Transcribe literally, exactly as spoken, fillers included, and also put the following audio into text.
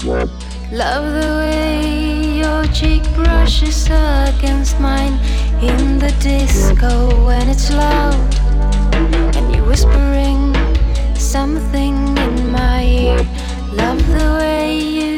Love the way your cheek brushes against mine in the disco when it's loud and you're whispering something in my ear. Love the way you